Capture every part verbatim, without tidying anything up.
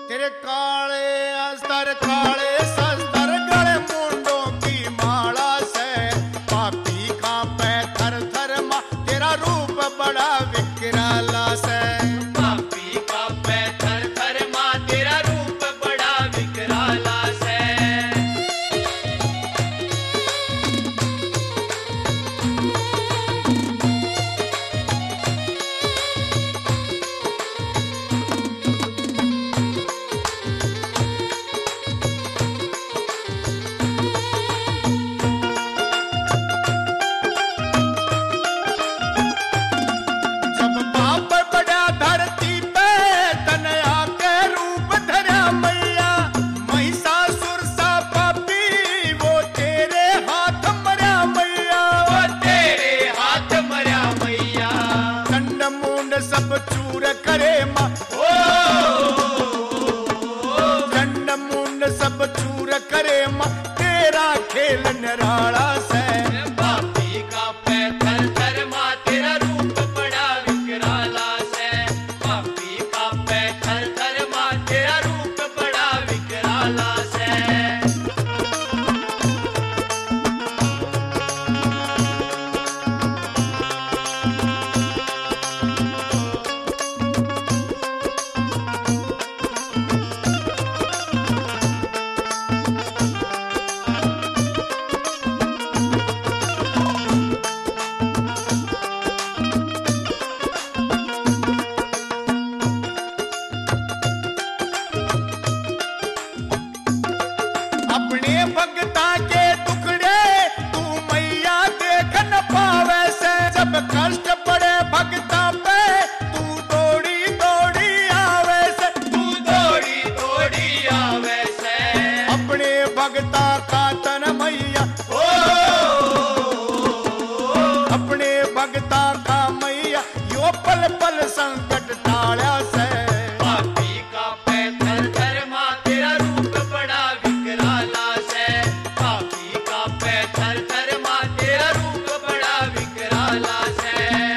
तेरे काले अस्तर काले शस्त्र गले मुंडों की माला से पापी कांपे थर थर मां तेरा रूप बड़ा विकराला से पापी कांपे थर थर मां तेरा रूप बड़ा विकराला से सब चूर करे मां चंड मुंड सब चूर करे मां तेरा खेल निराला से पापी कांपे थर थर मां तेरा रूप बड़ा विकराला से पापी कांपे थर थर मां तेरा रूप बड़ा विकराला से भगता के टुकड़े तू मैया देख न पावे से जब कष्ट पड़े भगता पे तू दौड़ी दौड़ी आवे से तू दौड़ी दौड़ी आवे से अपने भगता का तन मैया ओ अपने भगता का मैया यो पल पल संकट टाला से पापी कांपे थर थर मां तेरा रूप बड़ा विकराला से पापी कांपे थर थर मां तेरा रूप बड़ा विकराला से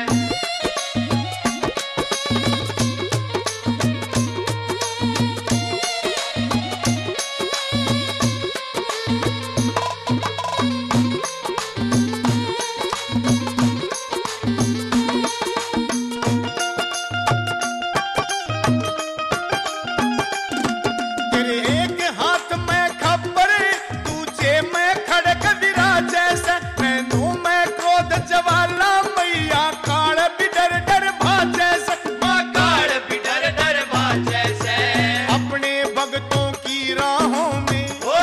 जवाला मैया काल भी डर डर भाजे से मां काल भी डर डर भाजे से अपने भक्तों की राहों में ओ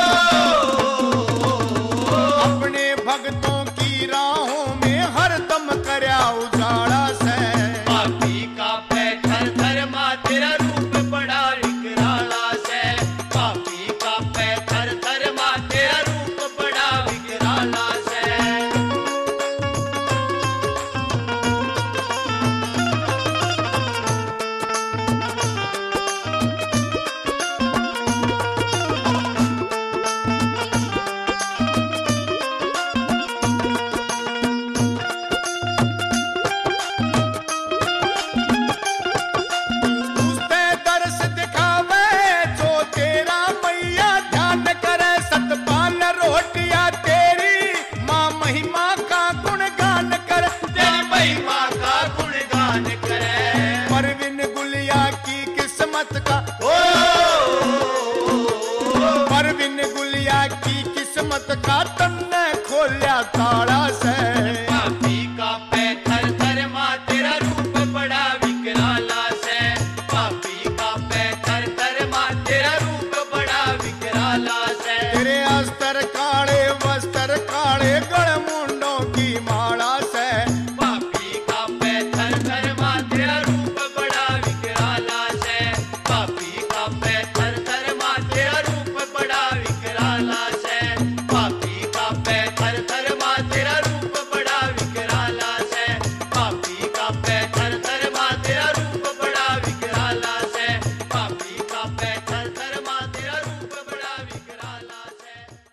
अपने भक्तों की राहों में हरदम करया उजाड़ा से पापी कांपे थर थर मां तेरा रूप बड़ा विकराला से पापी कांपे थर थर मां तेरा रूप बड़ा विकराला से परवीन गुलिया की किस्मत का ओ परवीन गुलिया की किस्मत का तन्ने खोलिया ताला से पापी कांपे थर थर मां तेरा रूप बड़ा विकराला